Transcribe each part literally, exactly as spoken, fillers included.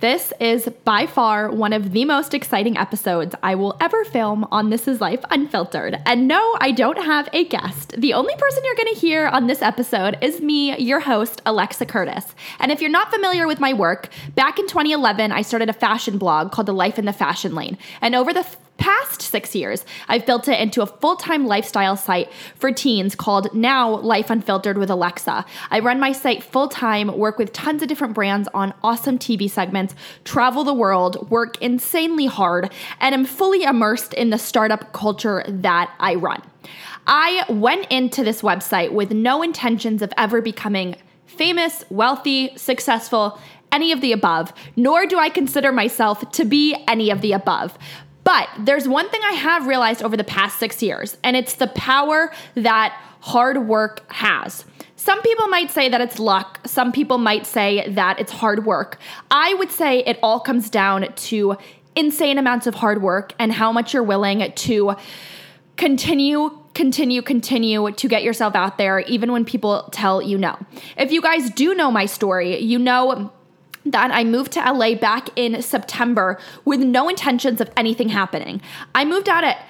This is by far one of the most exciting episodes I will ever film on This Is Life Unfiltered. And no, I don't have a guest. The only person you're going to hear on this episode is me, your host, Alexa Curtis. And if you're not familiar with my work, back in twenty eleven, I started a fashion blog called The Life in the Fashion Lane. And over the past six years, I've built it into a full-time lifestyle site for teens called now Life Unfiltered with Alexa. I run my site full-time, work with tons of different brands on awesome T V segments, travel the world, work insanely hard, and am fully immersed in the startup culture that I run. I went into this website with no intentions of ever becoming famous, wealthy, successful, any of the above, nor do I consider myself to be any of the above. But there's one thing I have realized over the past six years, and it's the power that hard work has. Some people might say that it's luck. Some people might say that it's hard work. I would say it all comes down to insane amounts of hard work and how much you're willing to continue continue, continue to get yourself out there, even when people tell you no. If you guys do know my story, you know that I moved to L A back in September with no intentions of anything happening. I moved out at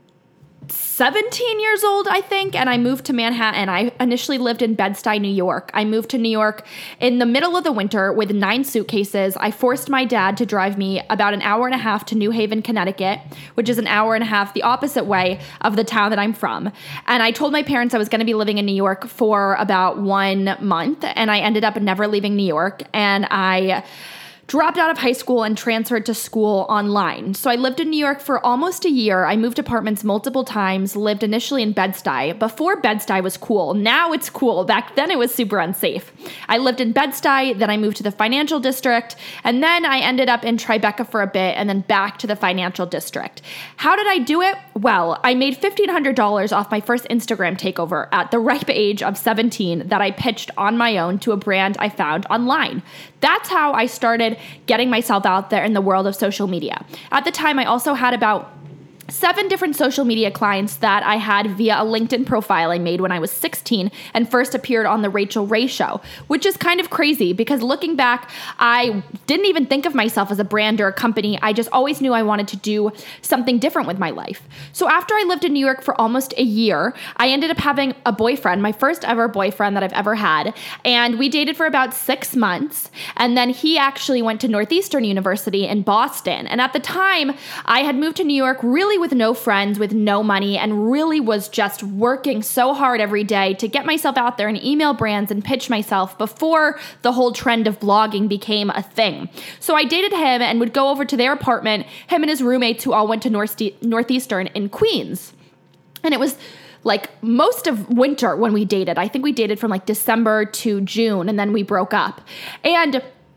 seventeen years old, I think, and I moved to Manhattan. I initially lived in Bed-Stuy, New York. I moved to New York in the middle of the winter with nine suitcases. I forced my dad to drive me about an hour and a half to New Haven, Connecticut, which is an hour and a half the opposite way of the town that I'm from. And I told my parents I was going to be living in New York for about one month, and I ended up never leaving New York. And I dropped out of high school and transferred to school online. So I lived in New York for almost a year. I moved apartments multiple times, lived initially in Bed-Stuy. Before Bed-Stuy was cool. Now it's cool. Back then it was super unsafe. I lived in Bed-Stuy, then I moved to the financial district, and then I ended up in Tribeca for a bit and then back to the financial district. How did I do it? Well, I made fifteen hundred dollars off my first Instagram takeover at the ripe age of seventeen that I pitched on my own to a brand I found online. That's how I started getting myself out there in the world of social media. At the time, I also had about seven different social media clients that I had via a LinkedIn profile I made when I was sixteen and first appeared on the Rachel Ray Show, which is kind of crazy because looking back, I didn't even think of myself as a brand or a company. I just always knew I wanted to do something different with my life. So after I lived in New York for almost a year, I ended up having a boyfriend, my first ever boyfriend that I've ever had, and we dated for about six months, and then he actually went to Northeastern University in Boston. And at the time, I had moved to New York really with no friends, with no money, and really was just working so hard every day to get myself out there and email brands and pitch myself before the whole trend of blogging became a thing. So I dated him and would go over to their apartment, him and his roommates who all went to North- Northeastern in Queens. And it was like most of winter when we dated. I think we dated from like December to June, and then we broke up. And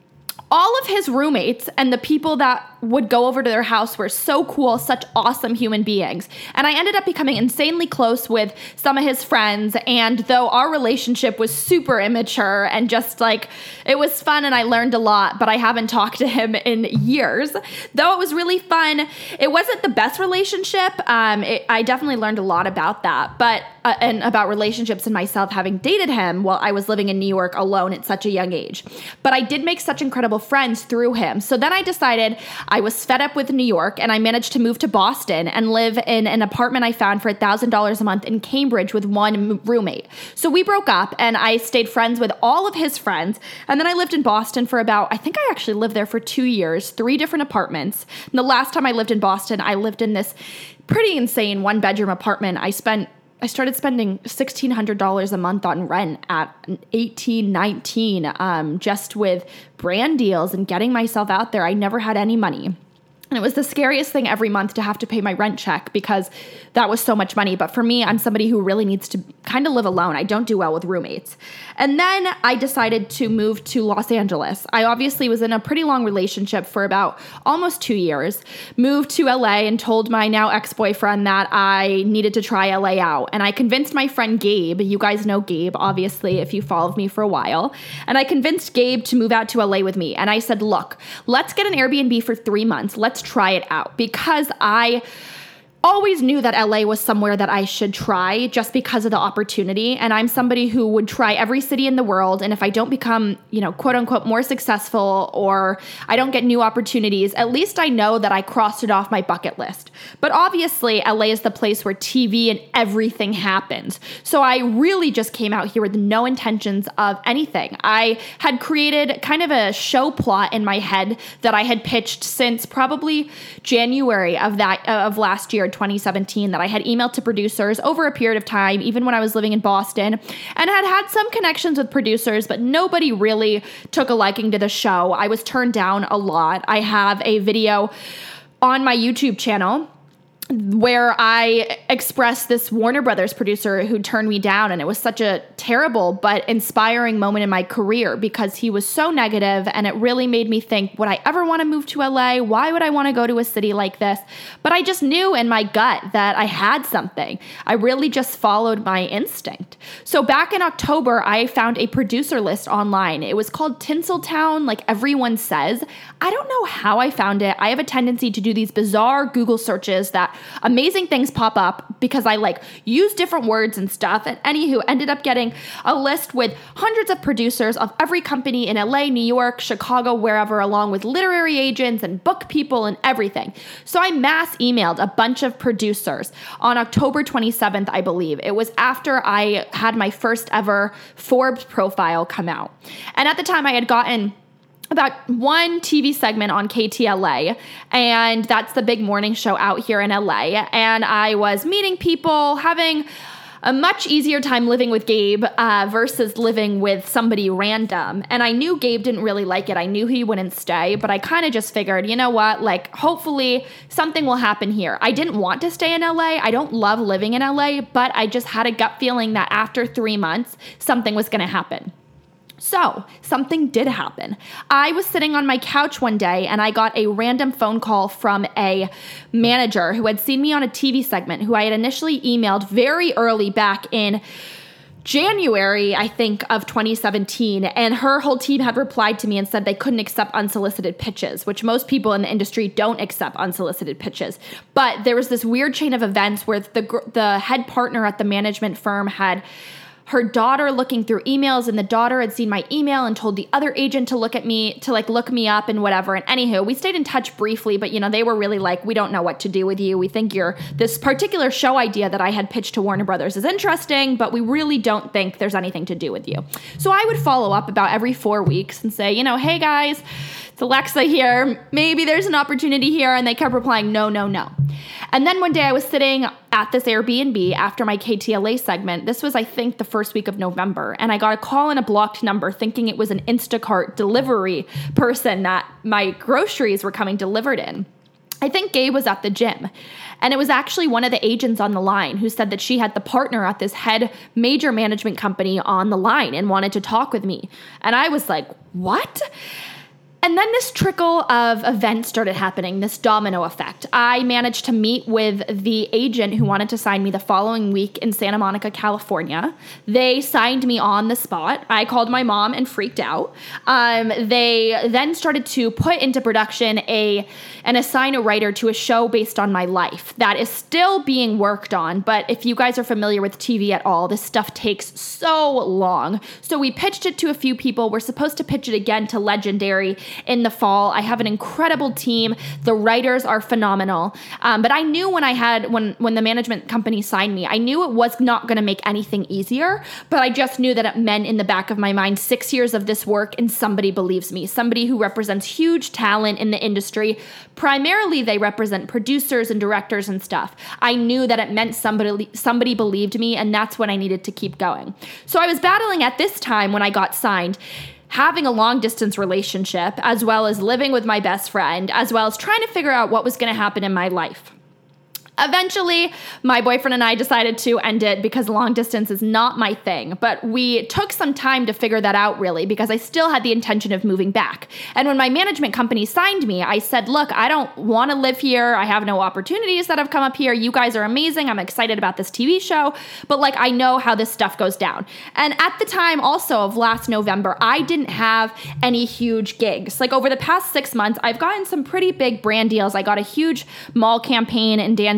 all of his roommates and the people that would go over to their house were so cool, such awesome human beings. And I ended up becoming insanely close with some of his friends. And though our relationship was super immature and just like, it was fun and I learned a lot, but I haven't talked to him in years. Though it was really fun, it wasn't the best relationship. Um, it, I definitely learned a lot about that, but uh, and about relationships and myself having dated him while I was living in New York alone at such a young age. But I did make such incredible friends through him. So then I decided I was fed up with New York and I managed to move to Boston and live in an apartment I found for one thousand dollars a month in Cambridge with one roommate. So we broke up and I stayed friends with all of his friends. And then I lived in Boston for about, I think I actually lived there for two years, three different apartments. And the last time I lived in Boston, I lived in this pretty insane one bedroom apartment. I spent I started spending sixteen hundred dollars a month on rent at eighteen, nineteen, um, just with brand deals and getting myself out there. I never had any money. And it was the scariest thing every month to have to pay my rent check because that was so much money. But for me, I'm somebody who really needs to kind of live alone. I don't do well with roommates. And then I decided to move to Los Angeles. I obviously was in a pretty long relationship for about almost two years, moved to L A and told my now ex-boyfriend that I needed to try L A out. And I convinced my friend Gabe, you guys know Gabe, obviously, if you followed me for a while. And I convinced Gabe to move out to L A with me. And I said, look, let's get an Airbnb for three months. Let's try it out because I always knew that L A was somewhere that I should try just because of the opportunity. And I'm somebody who would try every city in the world. And if I don't become, you know, quote unquote, more successful, or I don't get new opportunities, at least I know that I crossed it off my bucket list. But obviously L A is the place where T V and everything happens. So I really just came out here with no intentions of anything. I had created kind of a show plot in my head that I had pitched since probably January of that, of last year, twenty seventeen, that I had emailed to producers over a period of time, even when I was living in Boston, and had had some connections with producers, but nobody really took a liking to the show. I was turned down a lot. I have a video on my YouTube channel where I expressed this Warner Brothers producer who turned me down. And it was such a terrible but inspiring moment in my career because he was so negative, and it really made me think, would I ever want to move to L A? Why would I want to go to a city like this? But I just knew in my gut that I had something. I really just followed my instinct. So back in October, I found a producer list online. It was called Tinseltown, like everyone says. I don't know how I found it. I have a tendency to do these bizarre Google searches that amazing things pop up because I like use different words and stuff. And anywho, ended up getting a list with hundreds of producers of every company in L A, New York, Chicago, wherever, along with literary agents and book people and everything. So I mass emailed a bunch of producers on October twenty-seventh, I believe. It was after I had my first ever Forbes profile come out. And at the time I had gotten about one T V segment on K T L A, and that's the big morning show out here in L A. And I was meeting people, having a much easier time living with Gabe uh, versus living with somebody random. And I knew Gabe didn't really like it. I knew he wouldn't stay, but I kind of just figured, you know what, like hopefully something will happen here. I didn't want to stay in L A. I don't love living in L A, but I just had a gut feeling that after three months, something was going to happen. So something did happen. I was sitting on my couch one day and I got a random phone call from a manager who had seen me on a T V segment, who I had initially emailed very early back in January, I think, of twenty seventeen. And her whole team had replied to me and said they couldn't accept unsolicited pitches, which most people in the industry don't accept unsolicited pitches. But there was this weird chain of events where the the head partner at the management firm had her daughter looking through emails, and the daughter had seen my email and told the other agent to look at me, to like look me up and whatever. And anywho, we stayed in touch briefly, but you know, they were really like, we don't know what to do with you. We think you're, this particular show idea that I had pitched to Warner Brothers is interesting, but we really don't think there's anything to do with you. So I would follow up about every four weeks and say, you know, hey guys, it's Alexa here. Maybe there's an opportunity here. And they kept replying, no, no, no. And then one day I was sitting at this Airbnb after my K T L A segment. This was, I think, the first week of November. And I got a call on a blocked number thinking it was an Instacart delivery person that my groceries were coming delivered in. I think Gabe was at the gym. And it was actually one of the agents on the line who said that she had the partner at this head major management company on the line and wanted to talk with me. And I was like, what? And then this trickle of events started happening, this domino effect. I managed to meet with the agent who wanted to sign me the following week in Santa Monica, California. They signed me on the spot. I called my mom and freaked out. Um, they then started to put into production a and assign a writer to a show based on my life that is still being worked on. But if you guys are familiar with T V at all, this stuff takes so long. So we pitched it to a few people. We're supposed to pitch it again to Legendary in the fall. I have an incredible team. The writers are phenomenal. Um, but I knew when I had, when, when the management company signed me, I knew it was not going to make anything easier, but I just knew that it meant in the back of my mind, six years of this work and somebody believes me, somebody who represents huge talent in the industry. Primarily, they represent producers and directors and stuff. I knew that it meant somebody, somebody believed me, and that's when I needed to keep going. So I was battling at this time when I got signed, having a long distance relationship, as well as living with my best friend, as well as trying to figure out what was going to happen in my life. Eventually, my boyfriend and I decided to end it because long distance is not my thing, but we took some time to figure that out really because I still had the intention of moving back. And when my management company signed me, I said, look, I don't want to live here. I have no opportunities that have come up here. You guys are amazing. I'm excited about this T V show, but like I know how this stuff goes down. And at the time also of last November, I didn't have any huge gigs. Like over the past six months, I've gotten some pretty big brand deals. I got a huge mall campaign in Danbury,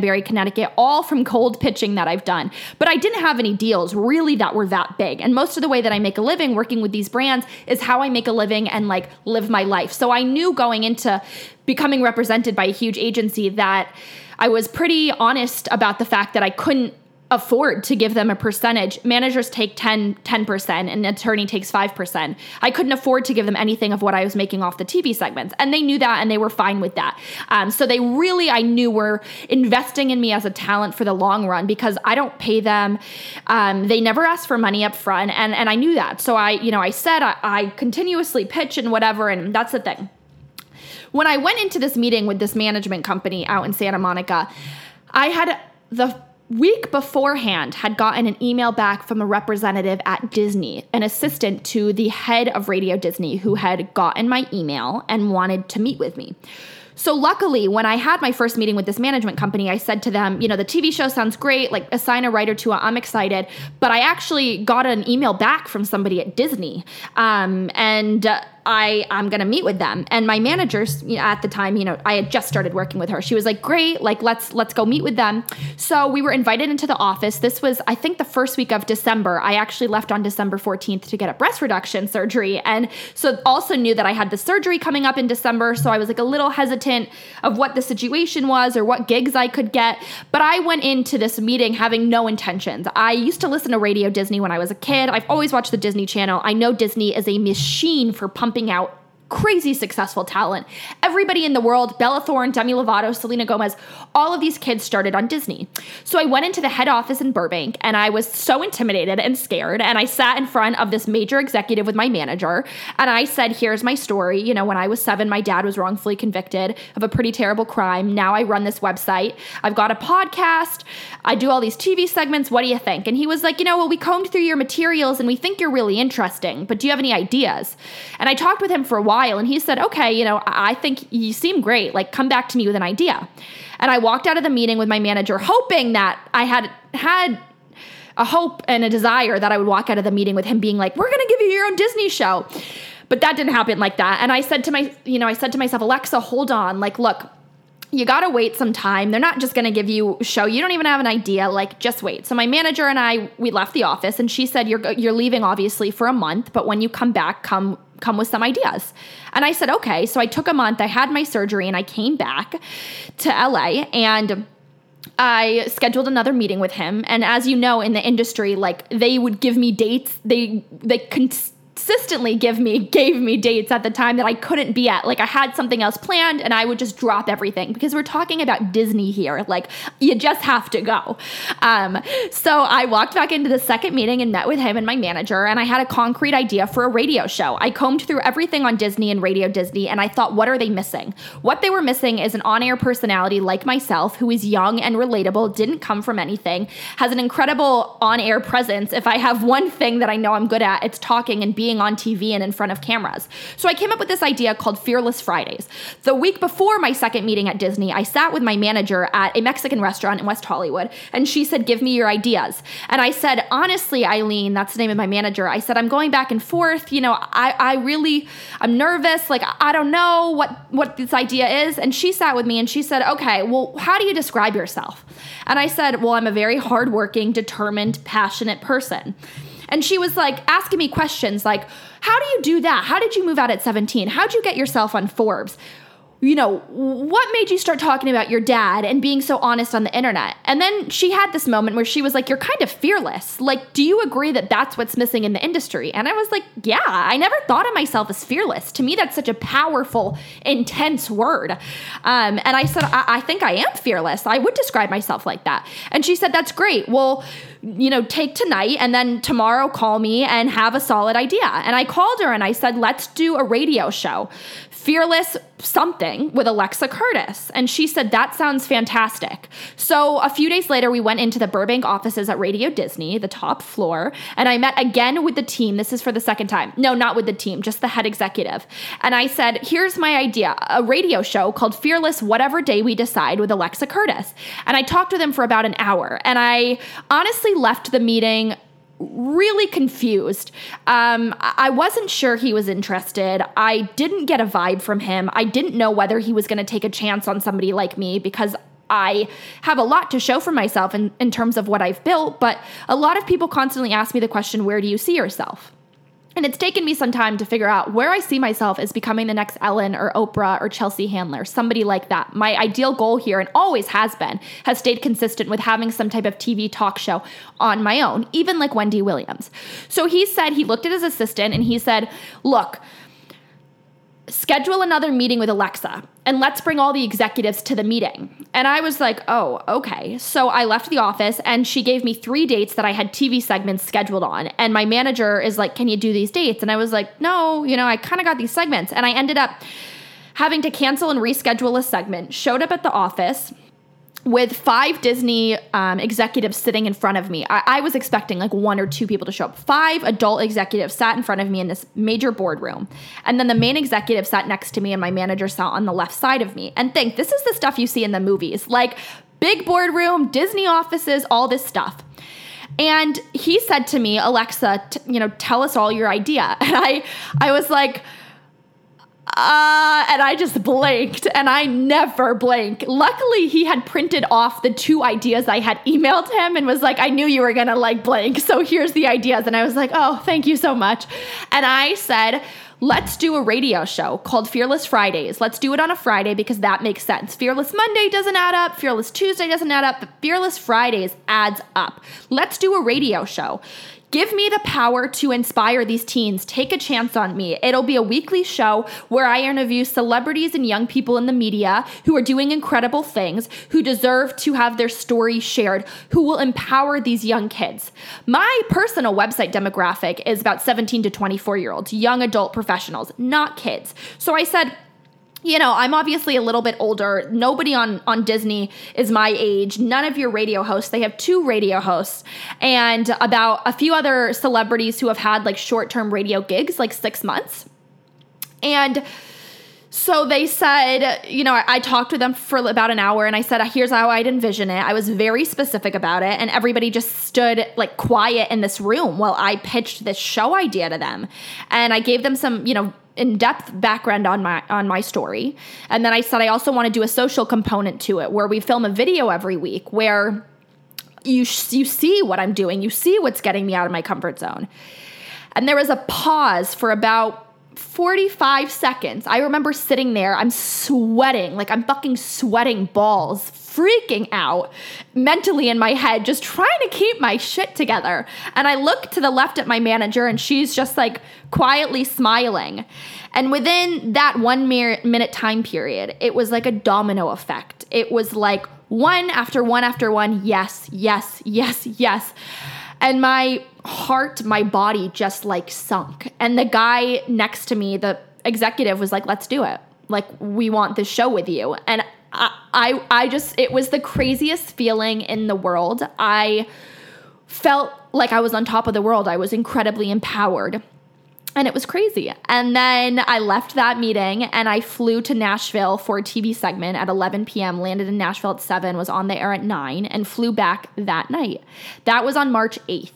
Danbury, Connecticut, all from cold pitching that I've done. But I didn't have any deals really that were that big. And most of the way that I make a living working with these brands is how I make a living and like live my life. So I knew going into becoming represented by a huge agency that I was pretty honest about the fact that I couldn't afford to give them a percentage. Managers take ten percent and an attorney takes five percent. I couldn't afford to give them anything of what I was making off the T V segments. And they knew that and they were fine with that. Um, so they really, I knew, were investing in me as a talent for the long run because I don't pay them. Um, they never ask for money up front. And, and I knew that. So I, you know, I said I, I continuously pitch and whatever. And that's the thing. When I went into this meeting with this management company out in Santa Monica, I had the week beforehand had gotten an email back from a representative at Disney, an assistant to the head of Radio Disney, who had gotten my email and wanted to meet with me. So luckily, when I had my first meeting with this management company, I said to them, you know, the T V show sounds great, like assign a writer to it, I'm excited. But I actually got an email back from somebody at Disney. Um, and uh, I, I'm going to meet with them. And my manager, you know, at the time, you know, I had just started working with her. She was like, great, like, let's, let's go meet with them. So we were invited into the office. This was, I think, the first week of December. I actually left on December fourteenth to get a breast reduction surgery. And so also knew that I had the surgery coming up in December. So I was like a little hesitant of what the situation was or what gigs I could get. But I went into this meeting having no intentions. I used to listen to Radio Disney when I was a kid. I've always watched the Disney Channel. I know Disney is a machine for pumping out crazy successful talent. Everybody in the world, Bella Thorne, Demi Lovato, Selena Gomez, all of these kids started on Disney. So I went into the head office in Burbank and I was so intimidated and scared. And I sat in front of this major executive with my manager. And I said, here's my story. You know, when I was seven, my dad was wrongfully convicted of a pretty terrible crime. Now I run this website. I've got a podcast. I do all these T V segments. What do you think? And he was like, you know, well, we combed through your materials and we think you're really interesting, but do you have any ideas? And I talked with him for a while. And he said, okay, you know, I think you seem great. Like, come back to me with an idea. And I walked out of the meeting with my manager, hoping that I had had a hope and a desire that I would walk out of the meeting with him being like, we're going to give you your own Disney show. But that didn't happen like that. And I said to my, you know, I said to myself, Alexa, hold on. Like, look, you got to wait some time. They're not just going to give you a show. You don't even have an idea. Like, just wait. So my manager and I, we left the office and she said, you're, you're leaving obviously for a month, but when you come back, come, come with some ideas. And I said, okay. So I took a month, I had my surgery and I came back to L A and I scheduled another meeting with him. And as you know, in the industry, like they would give me dates. They, they con- consistently give me, gave me dates at the time that I couldn't be at. Like I had something else planned and I would just drop everything because we're talking about Disney here. Like you just have to go. Um, so I walked back into the second meeting and met with him and my manager and I had a concrete idea for a radio show. I combed through everything on Disney and Radio Disney and I thought, what are they missing? What they were missing is an on-air personality like myself who is young and relatable, didn't come from anything, has an incredible on-air presence. If I have one thing that I know I'm good at, it's talking and being on T V and in front of cameras. So I came up with this idea called Fearless Fridays. The week before my second meeting at Disney, I sat with my manager at a Mexican restaurant in West Hollywood, and she said, give me your ideas. And I said, honestly, Eileen, that's the name of my manager. I said, I'm going back and forth. You know, I, I really, I'm nervous. Like, I don't know what, what this idea is. And she sat with me and she said, okay, well, how do you describe yourself? And I said, well, I'm a very hardworking, determined, passionate person. And she was like asking me questions like, how do you do that? How did you move out at seventeen? How'd you get yourself on Forbes? You know, what made you start talking about your dad and being so honest on the internet? And then she had this moment where she was like, you're kind of fearless. Like, do you agree that that's what's missing in the industry? And I was like, yeah, I never thought of myself as fearless. To me, that's such a powerful, intense word. Um, and I said, I-, I think I am fearless. I would describe myself like that. And she said, that's great. Well, you know, take tonight and then tomorrow call me and have a solid idea. And I called her and I said, let's do a radio show. Fearless something with Alexa Curtis. And she said, that sounds fantastic. So a few days later, we went into the Burbank offices at Radio Disney, the top floor, and I met again with the team. This is for the second time. No, not with the team, just the head executive. And I said, here's my idea, a radio show called Fearless Whatever Day We Decide with Alexa Curtis. And I talked with him for about an hour. And I honestly left the meeting really confused. Um, I wasn't sure he was interested. I didn't get a vibe from him. I didn't know whether he was going to take a chance on somebody like me because I have a lot to show for myself in, in terms of what I've built, but a lot of people constantly ask me the question, where do you see yourself? And it's taken me some time to figure out where I see myself as becoming the next Ellen or Oprah or Chelsea Handler, somebody like that. My ideal goal here, and always has been, has stayed consistent with having some type of T V talk show on my own, even like Wendy Williams. So he said, he looked at his assistant and he said, look, schedule another meeting with Alexa and let's bring all the executives to the meeting. And I was like, oh, okay. So I left the office and she gave me three dates that I had T V segments scheduled on. And my manager is like, can you do these dates? And I was like, no, you know, I kind of got these segments. And I ended up having to cancel and reschedule a segment, showed up at the office with five Disney um, executives sitting in front of me. I, I was expecting like one or two people to show up. Five adult executives sat in front of me in this major boardroom. And then the main executive sat next to me and my manager sat on the left side of me. And think, this is the stuff you see in the movies, like big boardroom, Disney offices, all this stuff. And he said to me, Alexa, t- you know, tell us all your idea. And I, I was like, Uh, and I just blanked, and I never blank. Luckily, he had printed off the two ideas I had emailed him and was like, I knew you were going to like blank, so here's the ideas. And I was like, oh, thank you so much. And I said, let's do a radio show called Fearless Fridays. Let's do it on a Friday because that makes sense. Fearless Monday doesn't add up. Fearless Tuesday doesn't add up. But Fearless Fridays adds up. Let's do a radio show. Give me the power to inspire these teens. Take a chance on me. It'll be a weekly show where I interview celebrities and young people in the media who are doing incredible things, who deserve to have their story shared, who will empower these young kids. My personal website demographic is about seventeen to twenty-four year olds, young adult professionals, not kids. So I said, you know, I'm obviously a little bit older. Nobody on, on Disney is my age. None of your radio hosts. They have two radio hosts and about a few other celebrities who have had like short-term radio gigs, like six months. And so they said, you know, I, I talked to them for about an hour and I said, here's how I'd envision it. I was very specific about it. And everybody just stood like quiet in this room while I pitched this show idea to them. And I gave them some, you know, in-depth background on my on my story. And then I said I also want to do a social component to it where we film a video every week where you you see what I'm doing, you see what's getting me out of my comfort zone. And there was a pause for about forty-five seconds. I remember sitting there, I'm sweating, like I'm fucking sweating balls, freaking out mentally in my head, just trying to keep my shit together. And I look to the left at my manager and she's just like quietly smiling. And within that one minute time period, it was like a domino effect. It was like one after one after one, yes, yes, yes, yes. And my heart, my body just like sunk. And the guy next to me, the executive, was like, let's do it. Like, we want this show with you. And I, I, I just, it was the craziest feeling in the world. I felt like I was on top of the world. I was incredibly empowered. And it was crazy. And then I left that meeting and I flew to Nashville for a T V segment at eleven p.m., landed in Nashville at seven, was on the air at nine, and flew back that night. That was on March eighth.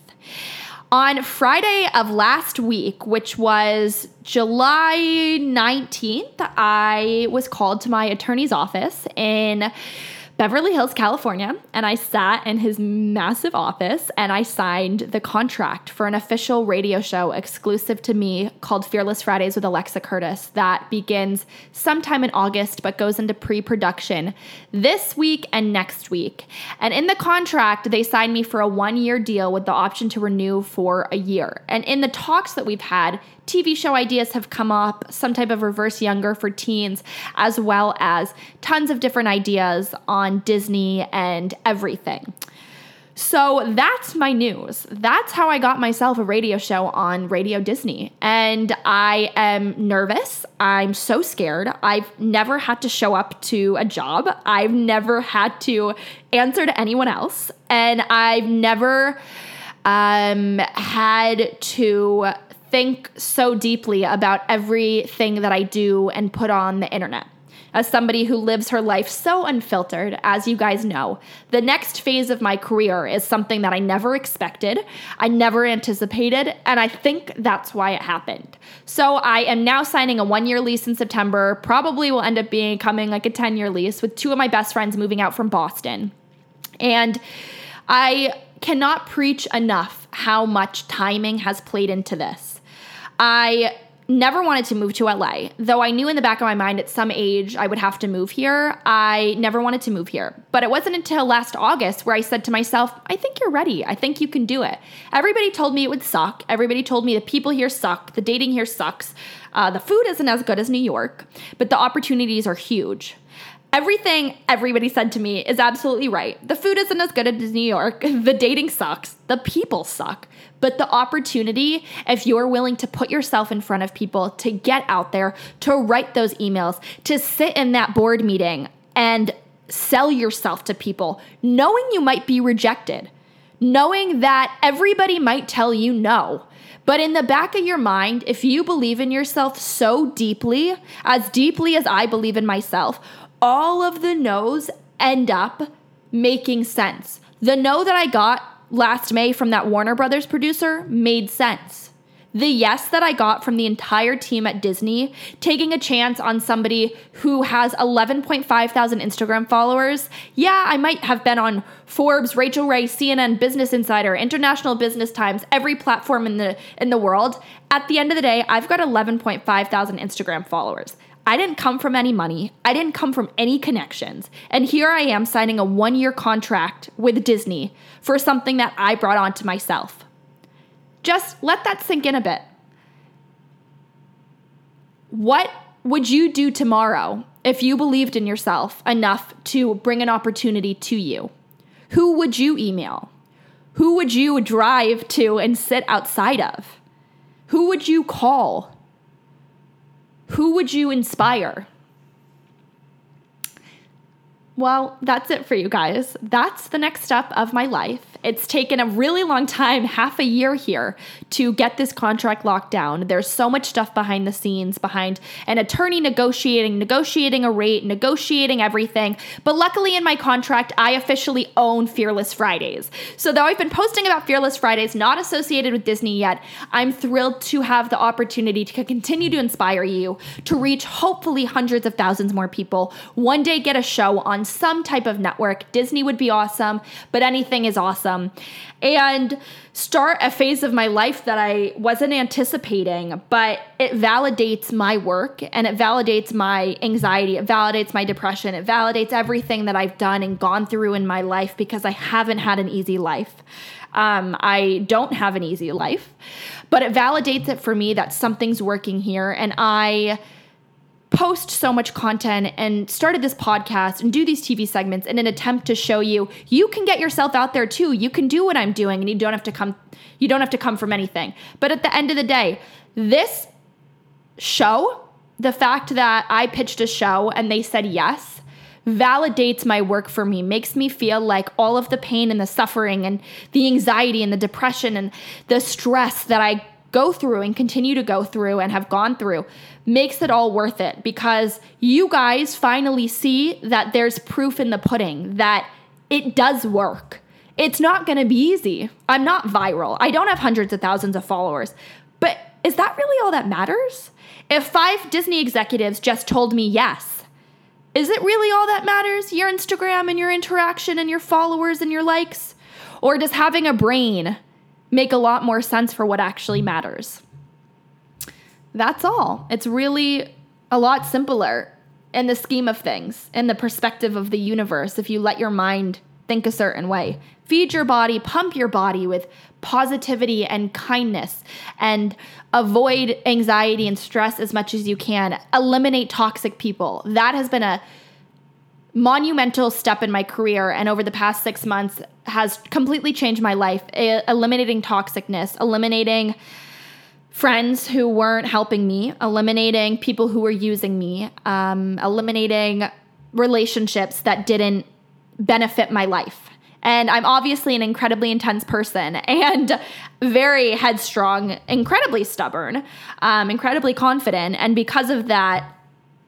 On Friday of last week, which was July nineteenth, I was called to my attorney's office in Beverly Hills, California, and I sat in his massive office and I signed the contract for an official radio show exclusive to me called Fearless Fridays with Alexa Curtis that begins sometime in August but goes into pre-production this week and next week. And in the contract, they signed me for a one-year deal with the option to renew for a year. And in the talks that we've had, T V show ideas have come up, some type of reverse younger for teens, as well as tons of different ideas on Disney and everything. So that's my news. That's how I got myself a radio show on Radio Disney. And I am nervous. I'm so scared. I've never had to show up to a job. I've never had to answer to anyone else. And I've never um, had to think so deeply about everything that I do and put on the internet. As somebody who lives her life so unfiltered, as you guys know, the next phase of my career is something that I never expected, I never anticipated, and I think that's why it happened. So I am now signing a one-year lease in September, probably will end up becoming like a ten-year lease with two of my best friends moving out from Boston. And I cannot preach enough how much timing has played into this. I never wanted to move to L A, though I knew in the back of my mind at some age I would have to move here. I never wanted to move here. But it wasn't until last August where I said to myself, I think you're ready. I think you can do it. Everybody told me it would suck. Everybody told me the people here suck. The dating here sucks. Uh, the food isn't as good as New York, but the opportunities are huge. Everything everybody said to me is absolutely right. The food isn't as good as New York. The dating sucks. The people suck. But the opportunity, if you're willing to put yourself in front of people, to get out there, to write those emails, to sit in that board meeting and sell yourself to people, knowing you might be rejected, knowing that everybody might tell you no. But in the back of your mind, if you believe in yourself so deeply, as deeply as I believe in myself, all of the no's end up making sense. The no that I got last May from that Warner Brothers producer made sense. The yes that I got from the entire team at Disney, taking a chance on somebody who has eleven point five thousand Instagram followers. Yeah, I might have been on Forbes, Rachel Ray, C N N, Business Insider, International Business Times, every platform in the in the world. At the end of the day, I've got eleven point five thousand Instagram followers. I didn't come from any money. I didn't come from any connections. And here I am signing a one-year contract with Disney for something that I brought onto myself. Just let that sink in a bit. What would you do tomorrow if you believed in yourself enough to bring an opportunity to you? Who would you email? Who would you drive to and sit outside of? Who would you call? Who would you inspire? Well, that's it for you guys. That's the next step of my life. It's taken a really long time, half a year here, to get this contract locked down. There's so much stuff behind the scenes, behind an attorney negotiating, negotiating a rate, negotiating everything. But luckily in my contract, I officially own Fearless Fridays. So though I've been posting about Fearless Fridays, not associated with Disney yet, I'm thrilled to have the opportunity to continue to inspire you, to reach hopefully hundreds of thousands more people, one day get a show on some type of network. Disney would be awesome, but anything is awesome. And start a phase of my life that I wasn't anticipating, but it validates my work and it validates my anxiety. It validates my depression. It validates everything that I've done and gone through in my life because I haven't had an easy life. Um, I don't have an easy life, but it validates it for me that something's working here. And I post so much content and started this podcast and do these T V segments in an attempt to show you, you can get yourself out there too. You can do what I'm doing and you don't have to come, you don't have to come from anything. But at the end of the day, this show, the fact that I pitched a show and they said yes, validates my work for me, makes me feel like all of the pain and the suffering and the anxiety and the depression and the stress that I go through and continue to go through and have gone through makes it all worth it, because you guys finally see that there's proof in the pudding that it does work. It's not going to be easy. I'm not viral. I don't have hundreds of thousands of followers, but is that really all that matters? If five Disney executives just told me yes, is it really all that matters? Your Instagram and your interaction and your followers and your likes? Or does having a brain make a lot more sense for what actually matters? That's all. It's really a lot simpler in the scheme of things, in the perspective of the universe, if you let your mind think a certain way. Feed your body, pump your body with positivity and kindness, and avoid anxiety and stress as much as you can. Eliminate toxic people. That has been a monumental step in my career, and over the past six months has completely changed my life. E- eliminating toxicness, eliminating friends who weren't helping me, eliminating people who were using me, um, eliminating relationships that didn't benefit my life. And I'm obviously an incredibly intense person and very headstrong, incredibly stubborn, um, incredibly confident. And because of that,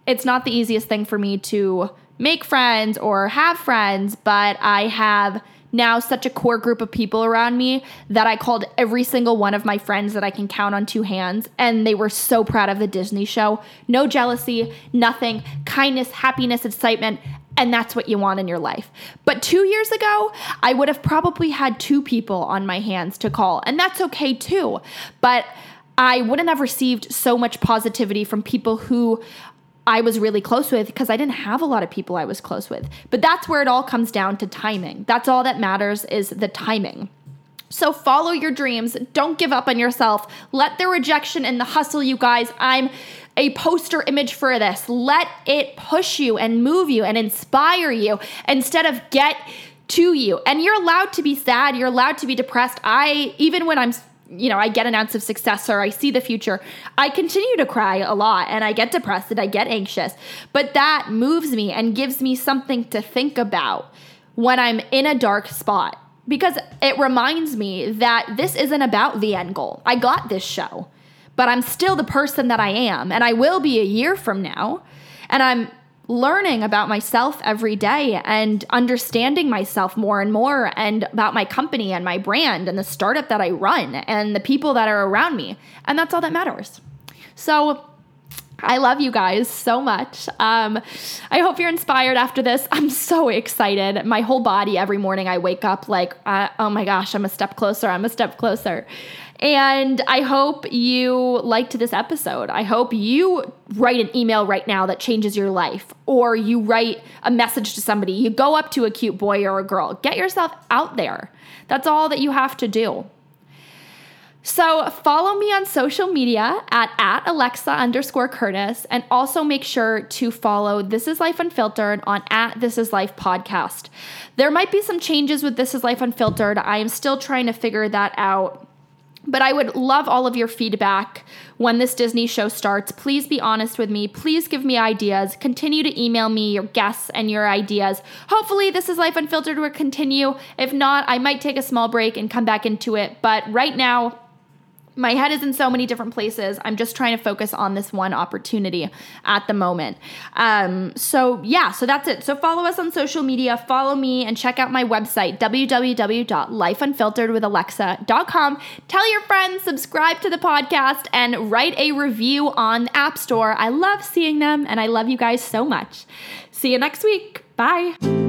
it's not the easiest thing for me to make friends or have friends, but I have now such a core group of people around me that I called every single one of my friends that I can count on two hands, and they were so proud of the Disney show. No jealousy, nothing, kindness, happiness, excitement, and that's what you want in your life. But two years ago, I would have probably had two people on my hands to call, and that's okay too. But I wouldn't have received so much positivity from people who I was really close with because I didn't have a lot of people I was close with. But that's where it all comes down to timing. That's all that matters, is the timing. So follow your dreams. Don't give up on yourself. Let the rejection and the hustle, you guys. I'm a poster image for this. Let it push you and move you and inspire you instead of get to you. And you're allowed to be sad. You're allowed to be depressed. I, even when I'm you know, I get an ounce of success or I see the future, I continue to cry a lot and I get depressed and I get anxious. But that moves me and gives me something to think about when I'm in a dark spot, because it reminds me that this isn't about the end goal. I got this show, but I'm still the person that I am, and I will be a year from now. And I'm learning about myself every day and understanding myself more and more, and about my company and my brand and the startup that I run and the people that are around me. And that's all that matters. So I love you guys so much. Um, I hope you're inspired after this. I'm so excited. My whole body, every morning I wake up like, uh, oh my gosh, I'm a step closer. I'm a step closer. And I hope you liked this episode. I hope you write an email right now that changes your life, or you write a message to somebody. You go up to a cute boy or a girl. Get yourself out there. That's all that you have to do. So follow me on social media at, at Alexa underscore Curtis, and also make sure to follow This Is Life Unfiltered on at This Is Life Podcast. There might be some changes with This Is Life Unfiltered. I am still trying to figure that out. But I would love all of your feedback when this Disney show starts. Please be honest with me. Please give me ideas. Continue to email me your guests and your ideas. Hopefully This Is Life Unfiltered will continue. If not, I might take a small break and come back into it. But right now, my head is in so many different places. I'm just trying to focus on this one opportunity at the moment. Um, so yeah, so that's it. So follow us on social media, follow me, and check out my website, w w w dot life unfiltered with alexa dot com. Tell your friends, subscribe to the podcast, and write a review on the App Store. I love seeing them, and I love you guys so much. See you next week. Bye.